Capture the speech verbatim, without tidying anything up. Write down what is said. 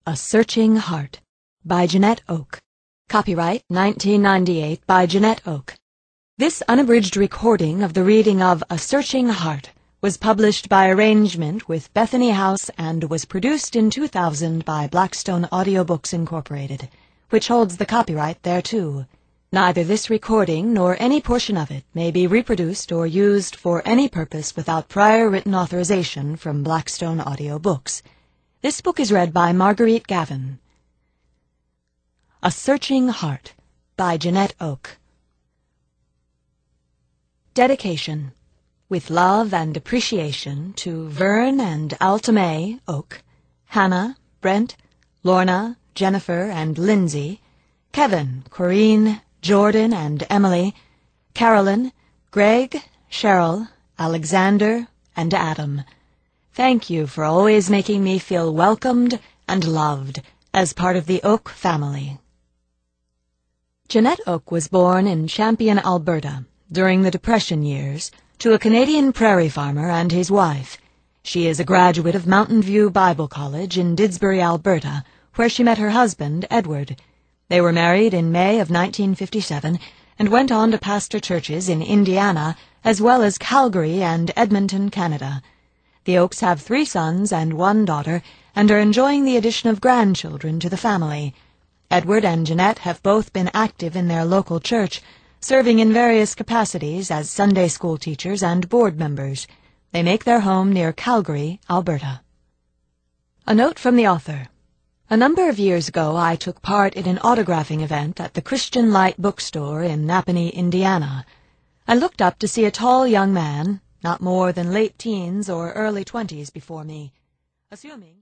A Searching Heart by Janette Oke. Copyright nineteen ninety-eight by Janette Oke. This unabridged recording of the reading of A Searching Heart was published by arrangement with Bethany House and was produced in two thousand by Blackstone Audiobooks Incorporated, which holds the copyright thereto. Neither this recording nor any portion of it may be reproduced or used for any purpose without prior written authorization from Blackstone Audiobooks. This book is read by Marguerite Gavin. A Searching Heart by Janette Oke. Dedication. With love and appreciation to Vern and Alta Mae Oke, Hannah, Brent, Lorna, Jennifer, and Lindsay, Kevin, Corinne, Jordan, and Emily, Carolyn, Greg, Cheryl, Alexander, and Adam. Thank you for always making me feel welcomed and loved as part of the Oke family. Janette Oke was born in Champion, Alberta, during the Depression years, to a Canadian prairie farmer and his wife. She is a graduate of Mountain View Bible College in Didsbury, Alberta, where she met her husband, Edward. They were married in May of nineteen fifty-seven and went on to pastor churches in Indiana as well as Calgary and Edmonton, Canada. The Okes have three sons and one daughter and are enjoying the addition of grandchildren to the family. Edward and Janette have both been active in their local church, serving in various capacities as Sunday school teachers and board members. They make their home near Calgary, Alberta. A note from the author. A number of years ago I took part in an autographing event at the Christian Light bookstore in Napanee, Indiana. I looked up to see a tall young man, not more than late teens or early twenties before me. Assuming